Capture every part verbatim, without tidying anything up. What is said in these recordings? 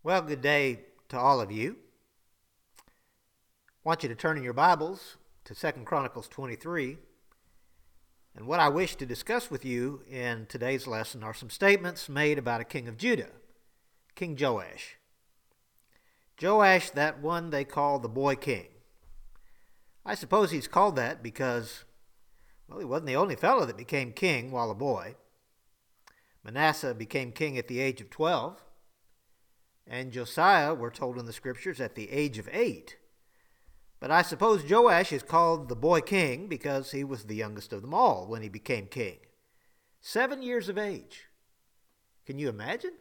Well, good day to all of you. I want you to turn in your Bibles to Second Chronicles twenty-three. And what I wish to discuss with you in today's lesson are some statements made about a king of Judah, King Joash. Joash, that one they call the boy king. I suppose he's called that because, well, he wasn't the only fellow that became king while a boy. Manasseh became king at the age of twelve. And Josiah, we're told in the scriptures, at the age of eight. But I suppose Joash is called the boy king because he was the youngest of them all when he became king. Seven years of age. Can you imagine?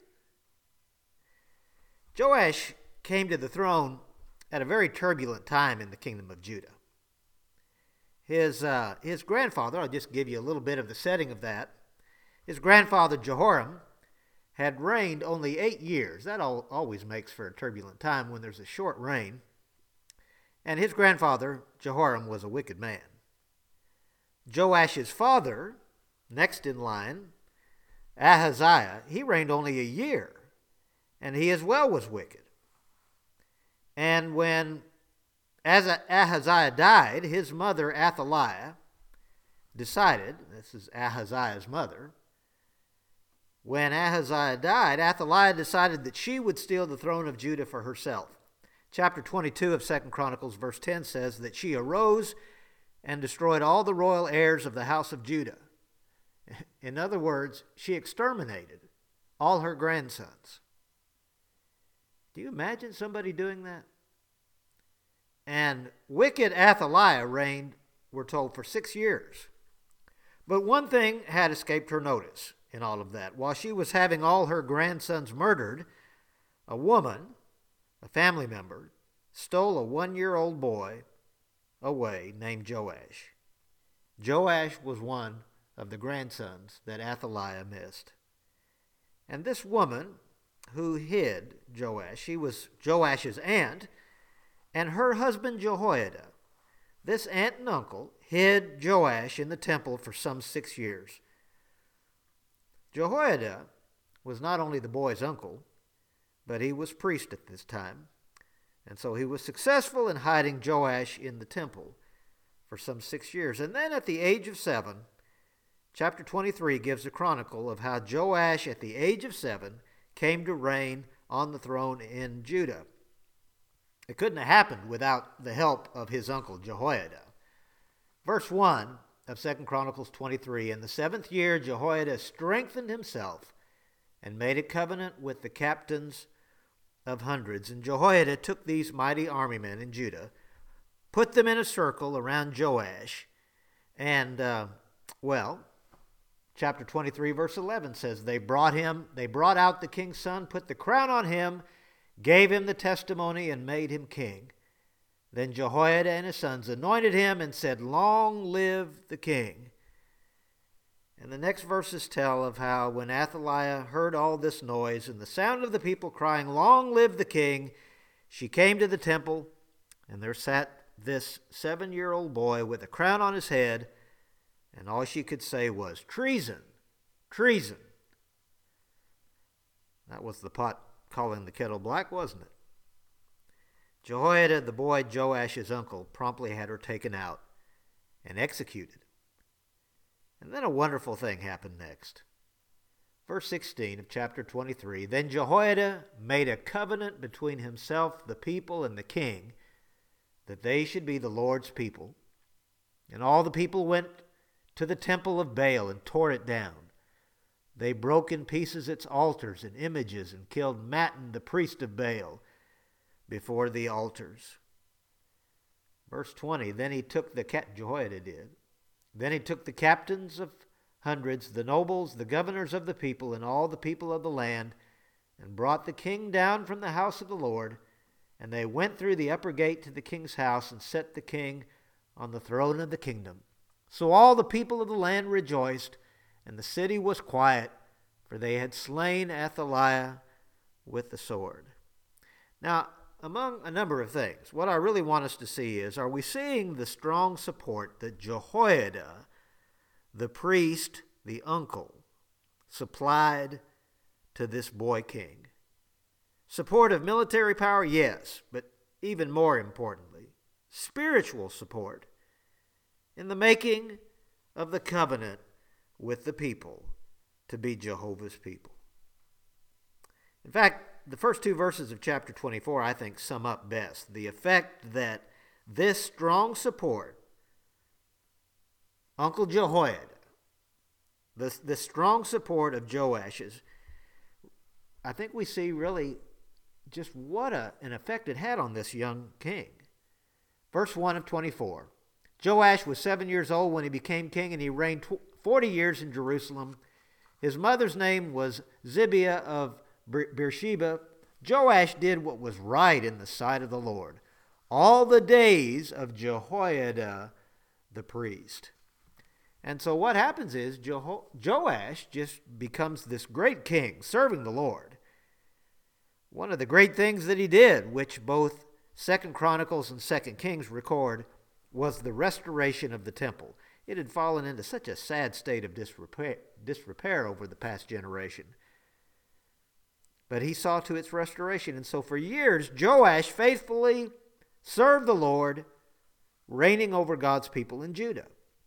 Joash came to the throne at a very turbulent time in the kingdom of Judah. His, uh, his grandfather, I'll just give you a little bit of the setting of that. His grandfather Jehoram had reigned only eight years. That always makes for a turbulent time when there's a short reign. And his grandfather, Jehoram, was a wicked man. Joash's father, next in line, Ahaziah, he reigned only a year, and he as well was wicked. And when Ahaziah died, his mother, Athaliah, decided, this is Ahaziah's mother, when Ahaziah died, Athaliah decided that she would steal the throne of Judah for herself. Chapter twenty-two of Second Chronicles, verse ten says that she arose and destroyed all the royal heirs of the house of Judah. In other words, she exterminated all her grandsons. Do you imagine somebody doing that? And wicked Athaliah reigned, we're told, for six years. But one thing had escaped her notice in all of that. While she was having all her grandsons murdered, a woman, a family member, stole a one-year-old boy away named Joash. Joash was one of the grandsons that Athaliah missed. And this woman who hid Joash, she was Joash's aunt, and her husband Jehoiada. This aunt and uncle hid Joash in the temple for some six years. Jehoiada was not only the boy's uncle, but he was priest at this time, and so he was successful in hiding Joash in the temple for some six years. And then at the age of seven, chapter twenty-three gives a chronicle of how Joash at the age of seven came to reign on the throne in Judah. It couldn't have happened without the help of his uncle Jehoiada. Verse one of Second Chronicles twenty-three, in the seventh year Jehoiada strengthened himself and made a covenant with the captains of hundreds. And Jehoiada took these mighty army men in Judah, put them in a circle around Joash, and, uh, well, chapter twenty-three, verse eleven says, They brought him, they brought out the king's son, put the crown on him, gave him the testimony, and made him king. Then Jehoiada and his sons anointed him and said, Long live the king. And the next verses tell of how when Athaliah heard all this noise and the sound of the people crying, Long live the king, she came to the temple, and there sat this seven-year-old boy with a crown on his head, and all she could say was, Treason, treason. That was the pot calling the kettle black, wasn't it? Jehoiada, the boy Joash's uncle, promptly had her taken out and executed. And then a wonderful thing happened next. Verse sixteen of chapter twenty-three, Then Jehoiada made a covenant between himself, the people, and the king, that they should be the Lord's people. And all the people went to the temple of Baal and tore it down. They broke in pieces its altars and images and killed Mattan, the priest of Baal, before the altars. Verse twenty, Then he took the, cap- Jehoiada did, Then he took the captains of hundreds, the nobles, the governors of the people, and all the people of the land, and brought the king down from the house of the Lord, and they went through the upper gate to the king's house, and set the king on the throne of the kingdom. So all the people of the land rejoiced, and the city was quiet, for they had slain Athaliah with the sword. Now, among a number of things, what I really want us to see is, are we seeing the strong support that Jehoiada, the priest, the uncle, supplied to this boy king? Support of military power, yes, but even more importantly, spiritual support in the making of the covenant with the people to be Jehovah's people. In fact, the first two verses of chapter twenty-four, I think, sum up best the effect that this strong support, Uncle Jehoiada, the, the strong support of Joash's, I think we see really just what a, an effect it had on this young king. Verse one of twenty-four, Joash was seven years old when he became king, and he reigned tw- forty years in Jerusalem. His mother's name was Zibiah of Beersheba. Joash did what was right in the sight of the Lord all the days of Jehoiada the priest. And so what happens is Jeho- Joash just becomes this great king serving the Lord. One of the great things that he did, which both Second Chronicles and Second Kings record, was the restoration of the temple. It had fallen into such a sad state of disrepair, disrepair over the past generation. But he saw to its restoration. And so for years, Joash faithfully served the Lord, reigning over God's people in Judah.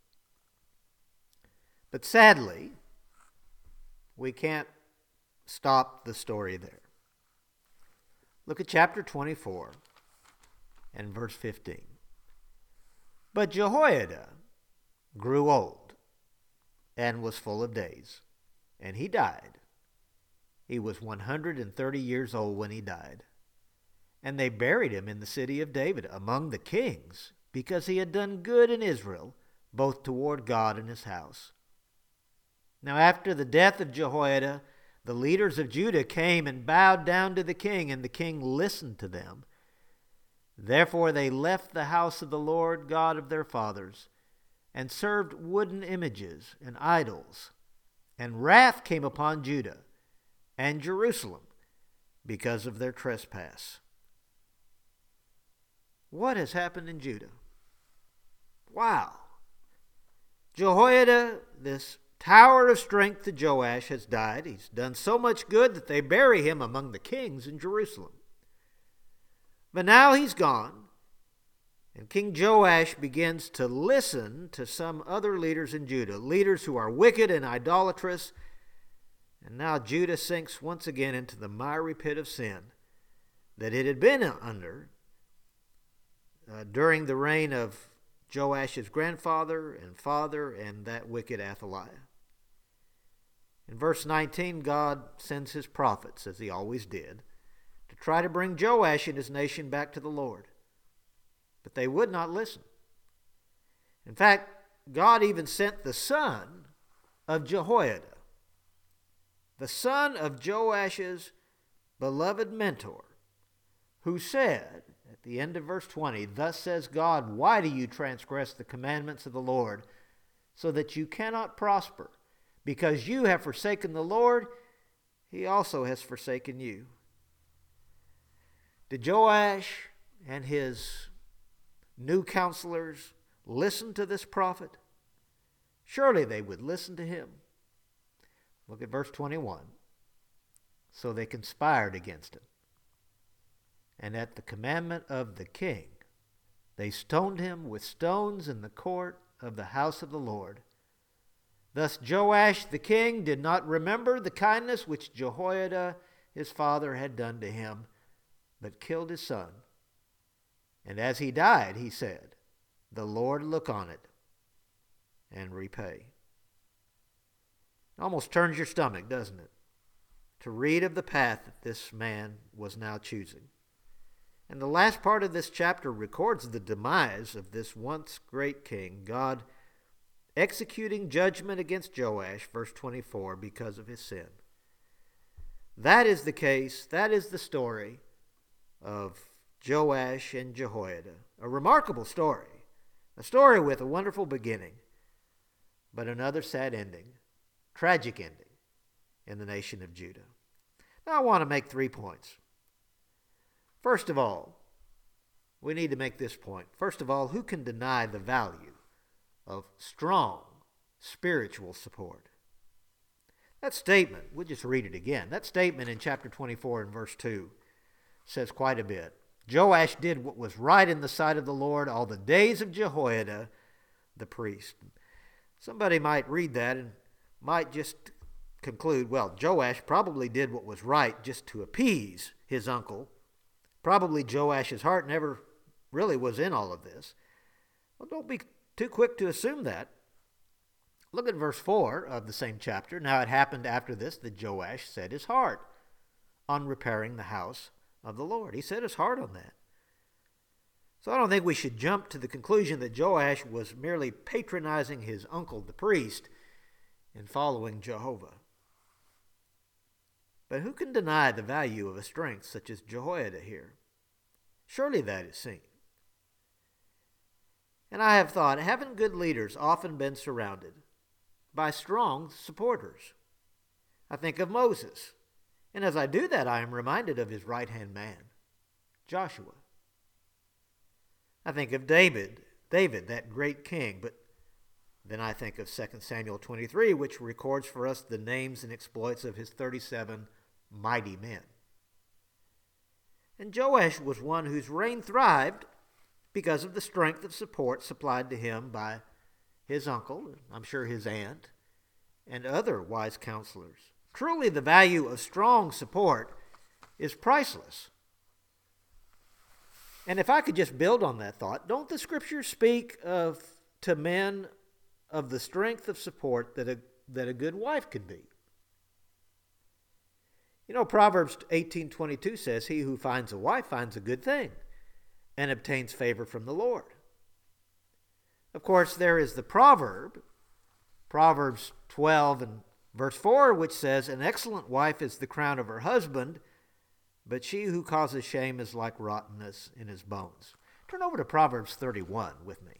But sadly, we can't stop the story there. Look at chapter twenty-four and verse fifteen. But Jehoiada grew old and was full of days, and he died. He was one hundred thirty years old when he died. And they buried him in the city of David among the kings, because he had done good in Israel, both toward God and his house. Now after the death of Jehoiada, the leaders of Judah came and bowed down to the king, and the king listened to them. Therefore they left the house of the Lord God of their fathers, and served wooden images and idols. And wrath came upon Judah and Jerusalem because of their trespass. What has happened in Judah? Wow. Jehoiada, this tower of strength to Joash, has died. He's done so much good that they bury him among the kings in Jerusalem. But now he's gone, and King Joash begins to listen to some other leaders in Judah, leaders who are wicked and idolatrous. And now Judah sinks once again into the miry pit of sin that it had been under uh, during the reign of Joash's grandfather and father and that wicked Athaliah. In verse nineteen, God sends his prophets, as he always did, to try to bring Joash and his nation back to the Lord. But they would not listen. In fact, God even sent the son of Jehoiada, the son of Joash's beloved mentor, who said, at the end of verse twenty, "Thus says God, why do you transgress the commandments of the Lord, so that you cannot prosper? Because you have forsaken the Lord, he also has forsaken you." Did Joash and his new counselors listen to this prophet? Surely they would listen to him. Look at verse twenty-one. So they conspired against him. And at the commandment of the king, they stoned him with stones in the court of the house of the Lord. Thus Joash the king did not remember the kindness which Jehoiada his father had done to him, but killed his son. And as he died, he said, "The Lord look on it and repay." It almost turns your stomach, doesn't it, to read of the path that this man was now choosing. And the last part of this chapter records the demise of this once great king, God executing judgment against Joash, verse twenty-four, because of his sin. That is the case, that is the story of Joash and Jehoiada. A remarkable story, a story with a wonderful beginning, but another sad ending, tragic ending in the nation of Judah. Now I want to make three points. First of all, we need to make this point. First of all, who can deny the value of strong spiritual support? That statement, we'll just read it again. That statement in chapter twenty-four and verse two says quite a bit. Joash did what was right in the sight of the Lord all the days of Jehoiada the priest. Somebody might read that and might just conclude, well, Joash probably did what was right just to appease his uncle. Probably Joash's heart never really was in all of this. Well, don't be too quick to assume that. Look at verse four of the same chapter. Now it happened after this that Joash set his heart on repairing the house of the Lord. He set his heart on that. So I don't think we should jump to the conclusion that Joash was merely patronizing his uncle, the priest, in following Jehovah. But who can deny the value of a strength such as Jehoiada here? Surely that is seen. And I have thought, haven't good leaders often been surrounded by strong supporters? I think of Moses, and as I do that, I am reminded of his right-hand man, Joshua. I think of David, David, that great king, but then I think of Second Samuel twenty-three, which records for us the names and exploits of his thirty-seven mighty men. And Joash was one whose reign thrived because of the strength of support supplied to him by his uncle, I'm sure his aunt, and other wise counselors. Truly, the value of strong support is priceless. And if I could just build on that thought, don't the scriptures speak of to men of the strength of support that a, that a good wife can be? You know, Proverbs eighteen twenty-two says, "He who finds a wife finds a good thing and obtains favor from the Lord." Of course, there is the proverb, Proverbs twelve and verse four, which says, "An excellent wife is the crown of her husband, but she who causes shame is like rottenness in his bones." Turn over to Proverbs thirty-one with me.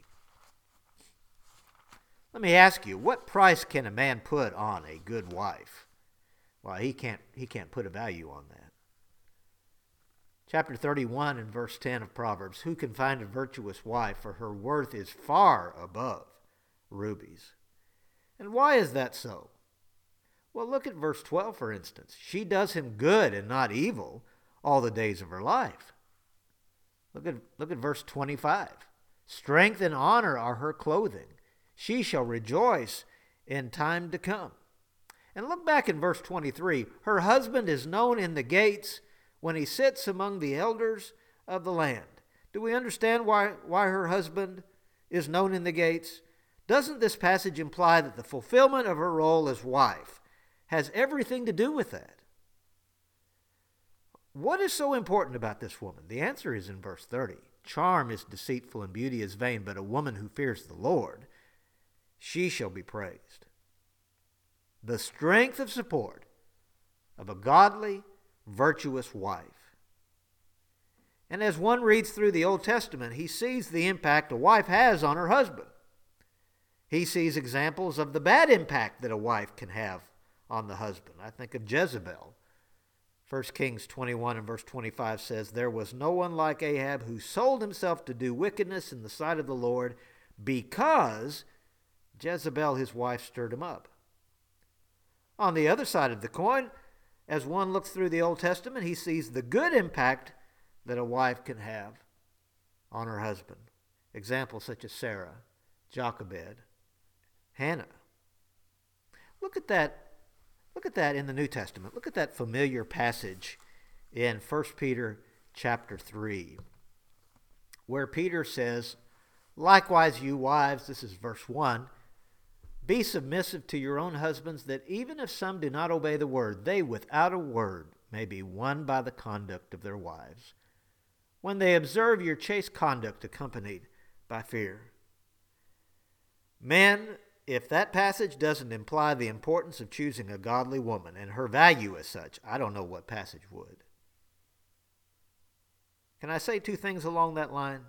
Let me ask you, what price can a man put on a good wife? Well, he can't, he can't put a value on that. Chapter thirty-one and verse ten of Proverbs, "Who can find a virtuous wife? For her worth is far above rubies." And why is that so? Well, look at verse twelve, for instance. "She does him good and not evil all the days of her life." Look at, look at verse twenty-five. "Strength and honor are her clothing. She shall rejoice in time to come." And look back in verse twenty-three. "Her husband is known in the gates when he sits among the elders of the land." Do we understand why, why her husband is known in the gates? Doesn't this passage imply that the fulfillment of her role as wife has everything to do with that? What is so important about this woman? The answer is in verse thirty. "Charm is deceitful and beauty is vain, but a woman who fears the Lord, she shall be praised." The strength of support of a godly, virtuous wife. And as one reads through the Old Testament, he sees the impact a wife has on her husband. He sees examples of the bad impact that a wife can have on the husband. I think of Jezebel. First Kings twenty-one and verse twenty-five says, "There was no one like Ahab who sold himself to do wickedness in the sight of the Lord, because Jezebel his wife stirred him up." On the other side of the coin, as one looks through the Old Testament, he sees the good impact that a wife can have on her husband. Examples such as Sarah, Jochebed, Hannah. Look at that. Look at that in the New Testament. Look at that familiar passage in First Peter chapter three, where Peter says, "Likewise, you wives," this is verse one, "be submissive to your own husbands, that even if some do not obey the word, they without a word may be won by the conduct of their wives, when they observe your chaste conduct accompanied by fear." Men, if that passage doesn't imply the importance of choosing a godly woman and her value as such, I don't know what passage would. Can I say two things along that line?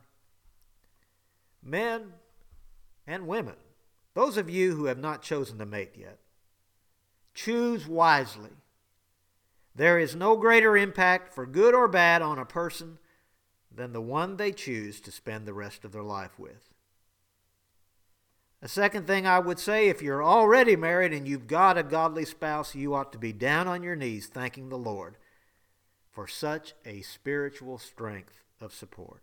Men and women, those of you who have not chosen a mate yet, choose wisely. There is no greater impact, for good or bad, on a person than the one they choose to spend the rest of their life with. A second thing I would say, if you're already married and you've got a godly spouse, you ought to be down on your knees thanking the Lord for such a spiritual strength of support.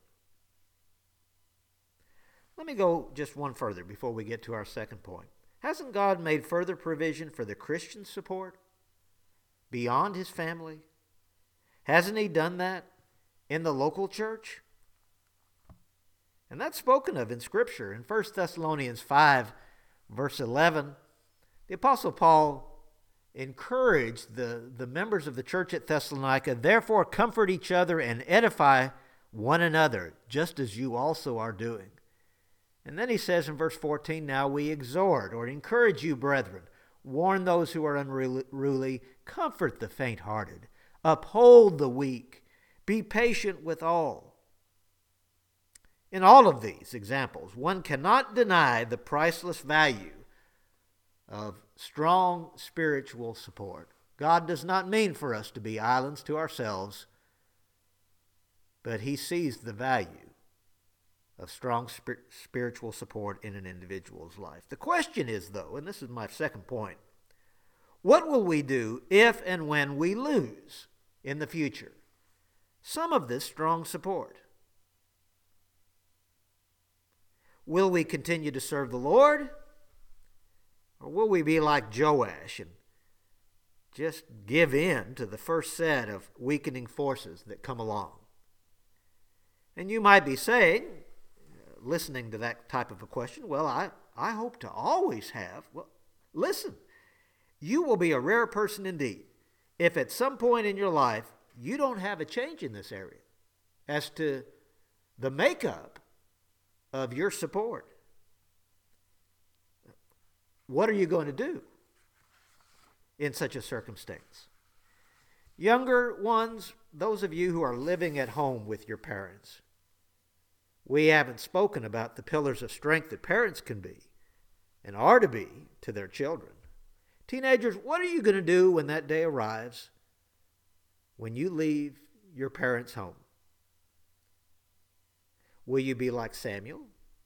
Let me go just one further before we get to our second point. Hasn't God made further provision for the Christian's support beyond his family? Hasn't he done that in the local church? And that's spoken of in Scripture. In First Thessalonians five, verse eleven, the Apostle Paul encouraged the, the members of the church at Thessalonica, therefore comfort each other and edify one another, just as you also are doing. And then he says in verse fourteen, now we exhort or encourage you, brethren, warn those who are unruly, comfort the faint-hearted, uphold the weak, be patient with all. In all of these examples, one cannot deny the priceless value of strong spiritual support. God does not mean for us to be islands to ourselves, but he sees the value of strong spir- spiritual support in an individual's life. The question is, though, and this is my second point, what will we do if and when we lose in the future some of this strong support? Will we continue to serve the Lord? Or will we be like Joash and just give in to the first set of weakening forces that come along? And you might be saying, listening to that type of a question, well, I, I hope to always have. Well, listen, you will be a rare person indeed if at some point in your life you don't have a change in this area as to the makeup of your support. What are you going to do in such a circumstance? Younger ones, those of you who are living at home with your parents, we haven't spoken about the pillars of strength that parents can be and are to be to their children. Teenagers, what are you going to do when that day arrives when you leave your parents' home? Will you be like Samuel?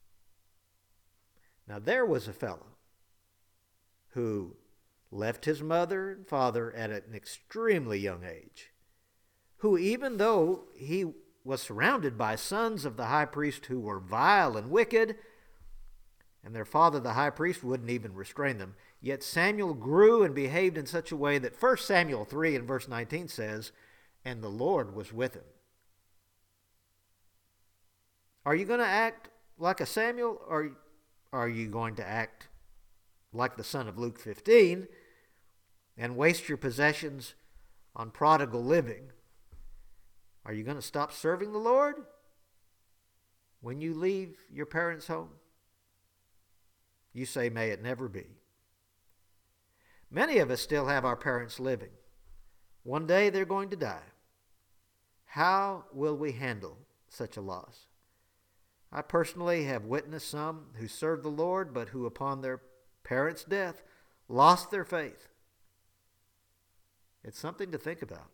Now, there was a fellow who left his mother and father at an extremely young age, who, even though he was surrounded by sons of the high priest who were vile and wicked, and their father, the high priest, wouldn't even restrain them, yet Samuel grew and behaved in such a way that First Samuel three and verse nineteen says, and the Lord was with him. Are you going to act like a Samuel, or are you going to act like the son of Luke fifteen and waste your possessions on prodigal living? Are you going to stop serving the Lord when you leave your parents' home? You say, may it never be. Many of us still have our parents living. One day they're going to die. How will we handle such a loss? I personally have witnessed some who served the Lord, but who upon their parents' death lost their faith. It's something to think about.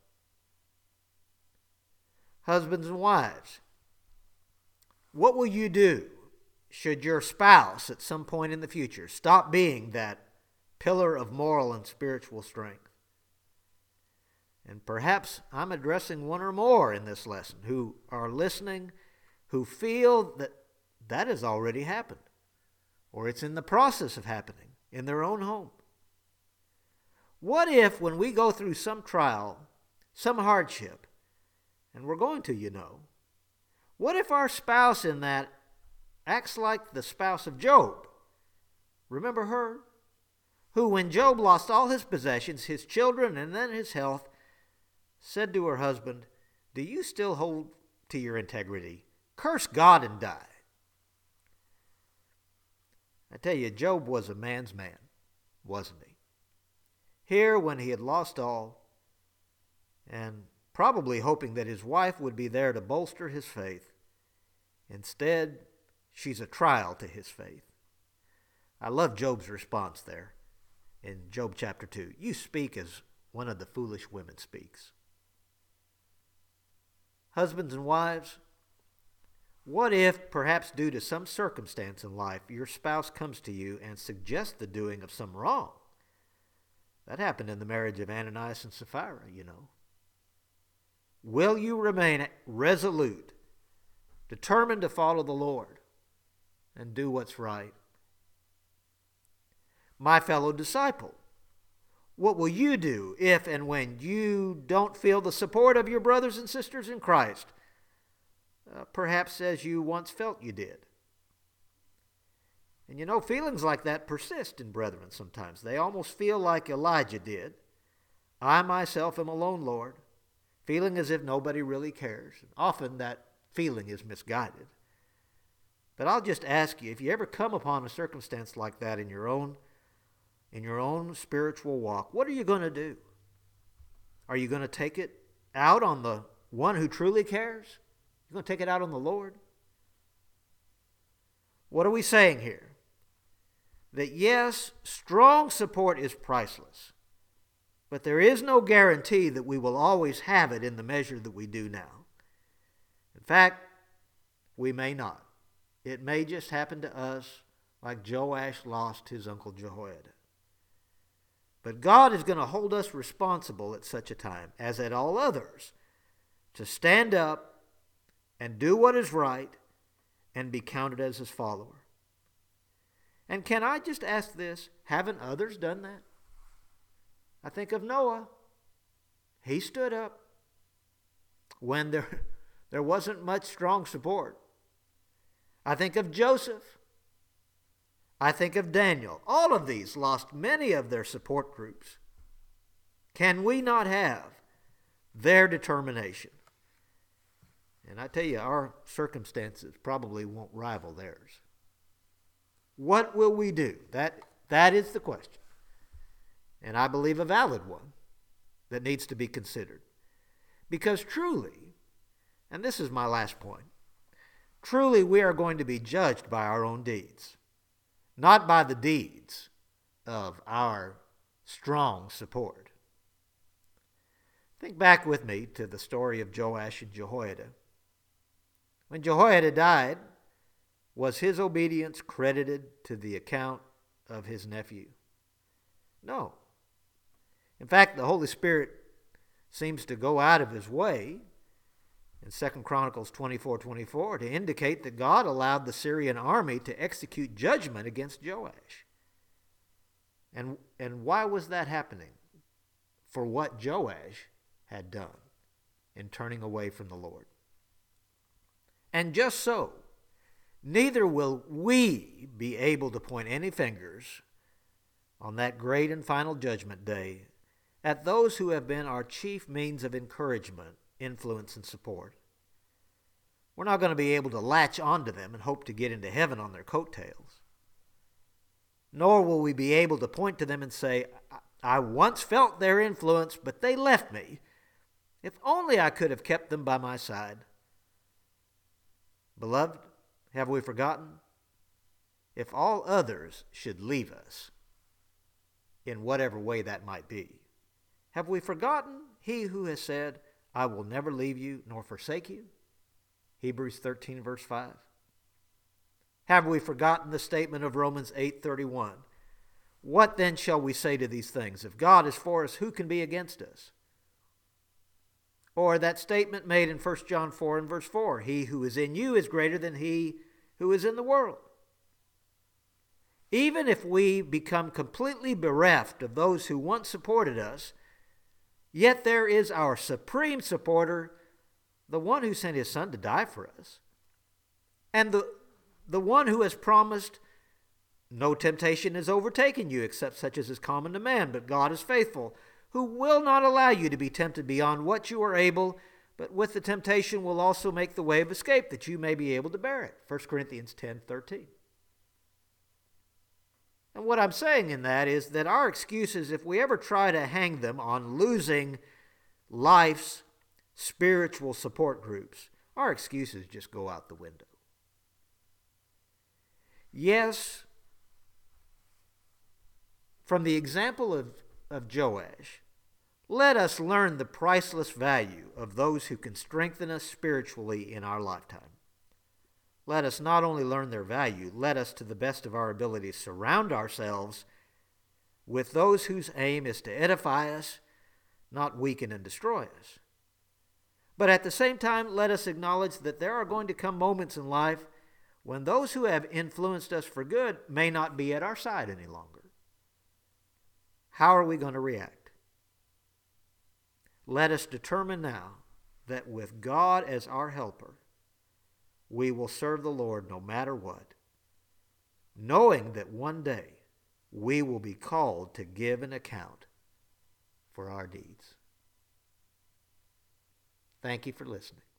Husbands and wives, what will you do should your spouse at some point in the future stop being that pillar of moral and spiritual strength? And perhaps I'm addressing one or more in this lesson who are listening, who feel that that has already happened, or it's in the process of happening in their own home. What if when we go through some trial, some hardship, and we're going to, you know, what if our spouse in that acts like the spouse of Job? Remember her? Who, when Job lost all his possessions, his children, and then his health, said to her husband, do you still hold to your integrity? Curse God and die. I tell you, Job was a man's man, wasn't he? Here, when he had lost all, and probably hoping that his wife would be there to bolster his faith, instead, she's a trial to his faith. I love Job's response there in Job chapter two. You speak as one of the foolish women speaks. Husbands and wives, what if, perhaps due to some circumstance in life, your spouse comes to you and suggests the doing of some wrong? That happened in the marriage of Ananias and Sapphira, you know. Will you remain resolute, determined to follow the Lord and do what's right? My fellow disciple, what will you do if and when you don't feel the support of your brothers and sisters in Christ, uh, perhaps as you once felt you did? And you know, feelings like that persist in brethren sometimes. They almost feel like Elijah did. I myself am alone, Lord, feeling as if nobody really cares. Often that feeling is misguided. But I'll just ask you, if you ever come upon a circumstance like that in your own in your own spiritual walk, what are you going to do? Are you going to take it out on the one who truly cares? You're going to take it out on the Lord? What are we saying here? That yes, strong support is priceless, but there is no guarantee that we will always have it in the measure that we do now. In fact, we may not. It may just happen to us like Joash lost his uncle Jehoiada. But God is going to hold us responsible at such a time, as at all others, to stand up and do what is right and be counted as his follower. And can I just ask this? Haven't others done that? I think of Noah. He stood up when there, there wasn't much strong support. I think of Joseph. I think of Daniel. All of these lost many of their support groups. Can we not have their determination? And I tell you, our circumstances probably won't rival theirs. What will we do? That, that is the question. And I believe a valid one that needs to be considered. Because truly, and this is my last point, truly we are going to be judged by our own deeds, not by the deeds of our strong support. Think back with me to the story of Joash and Jehoiada. When Jehoiada died, was his obedience credited to the account of his nephew? No. In fact, the Holy Spirit seems to go out of his way in Second Chronicles twenty-four twenty-four to indicate that God allowed the Syrian army to execute judgment against Joash. And, and why was that happening? For what Joash had done in turning away from the Lord. And just so, neither will we be able to point any fingers on that great and final judgment day at those who have been our chief means of encouragement, influence, and support. We're not going to be able to latch onto them and hope to get into heaven on their coattails. Nor will we be able to point to them and say, I once felt their influence, but they left me. If only I could have kept them by my side. Beloved, have we forgotten? If all others should leave us, in whatever way that might be, have we forgotten he who has said, I will never leave you nor forsake you? Hebrews thirteen, verse five. Have we forgotten the statement of Romans eight thirty-one? What then shall we say to these things? If God is for us, who can be against us? Or that statement made in First John four and verse four, he who is in you is greater than he who is in the world. Even if we become completely bereft of those who once supported us, yet there is our supreme supporter, the one who sent his Son to die for us, and the, the one who has promised, no temptation has overtaken you except such as is common to man, but God is faithful, who will not allow you to be tempted beyond what you are able, but with the temptation will also make the way of escape that you may be able to bear it. First Corinthians ten thirteen. And what I'm saying in that is that our excuses, if we ever try to hang them on losing life's spiritual support groups, our excuses just go out the window. Yes, from the example of, of Joash, let us learn the priceless value of those who can strengthen us spiritually in our lifetime. Let us not only learn their value, let us, to the best of our ability, surround ourselves with those whose aim is to edify us, not weaken and destroy us. But at the same time, let us acknowledge that there are going to come moments in life when those who have influenced us for good may not be at our side any longer. How are we going to react? Let us determine now that with God as our helper, we will serve the Lord no matter what, knowing that one day we will be called to give an account for our deeds. Thank you for listening.